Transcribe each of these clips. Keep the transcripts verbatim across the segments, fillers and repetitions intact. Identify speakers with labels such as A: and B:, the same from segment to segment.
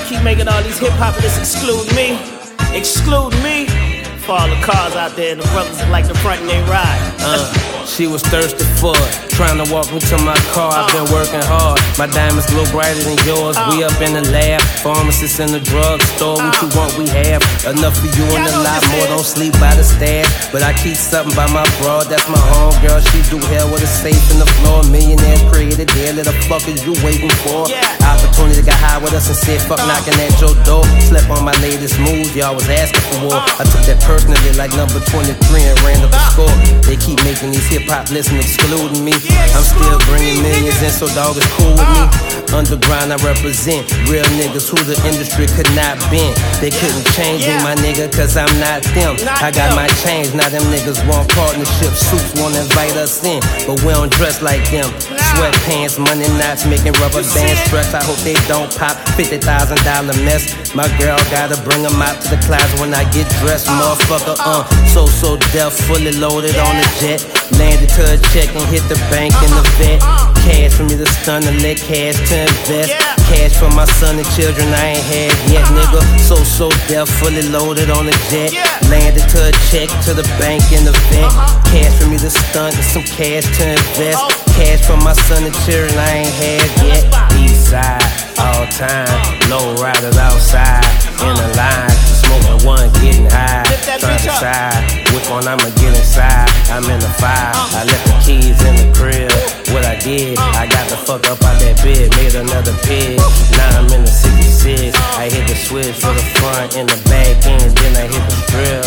A: keep making all these hip-hoppers exclude me, exclude me. For all the cars out there and the brothers that like the front and they ride.
B: Uh, she was thirsty for it, trying to walk me to my car. I've been working hard, my diamonds glow brighter than yours. We up in the lab, pharmacists in the drugstore. What you want we have, enough for you and a lot more. Don't sleep by the stash, but I keep something by my broad. That's my homegirl, she do hell with a safe in the floor. Millionaires created deal, the fuck is you waiting for? Opportunity got high with us and said fuck knocking at your door. Slept on my latest moves, y'all was asking for war. I took that personally like number twenty-three and ran up the score. They keep making these hip-hop lists and excluding me. I'm still bringing millions in, so dog is cool with me. Underground I represent real niggas who the industry could not bend. They couldn't change me, my nigga, cause I'm not them. I got my change, now them niggas want partnership. Suits wanna invite us in, but we don't dress like them. Sweatpants, money knots, making rubber bands stress. I hope they don't pop fifty thousand dollar mess. My girl gotta bring them out to the closet when I get dressed, motherfucker. Uh, so so deaf, fully loaded on the jet. Landed to a check and hit the bank in the vet. Cash for me to stun and let cash to invest. Cash for my son and children I ain't had yet, nigga. So so deaf, fully loaded on the jet. Landed to a check to the bank in the vet. Cash for me to stun and some cash to invest. Cash for my son and children I ain't had yet. East side, all time, low riders outside in the line, smoking one, getting high. Trying to decide which one I'ma get inside. I'm in the fire, I left the keys in the crib. What I did, I got the fuck up out that bed, made another pig. Now I'm in the sixty-six. I hit the switch for the front and the back end, then I hit the strip.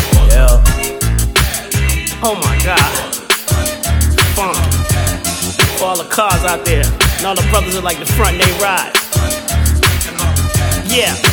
B: Yeah.
A: Oh my God, funky. For all the cars out there and all the brothers that like the front and they ride. Yeah.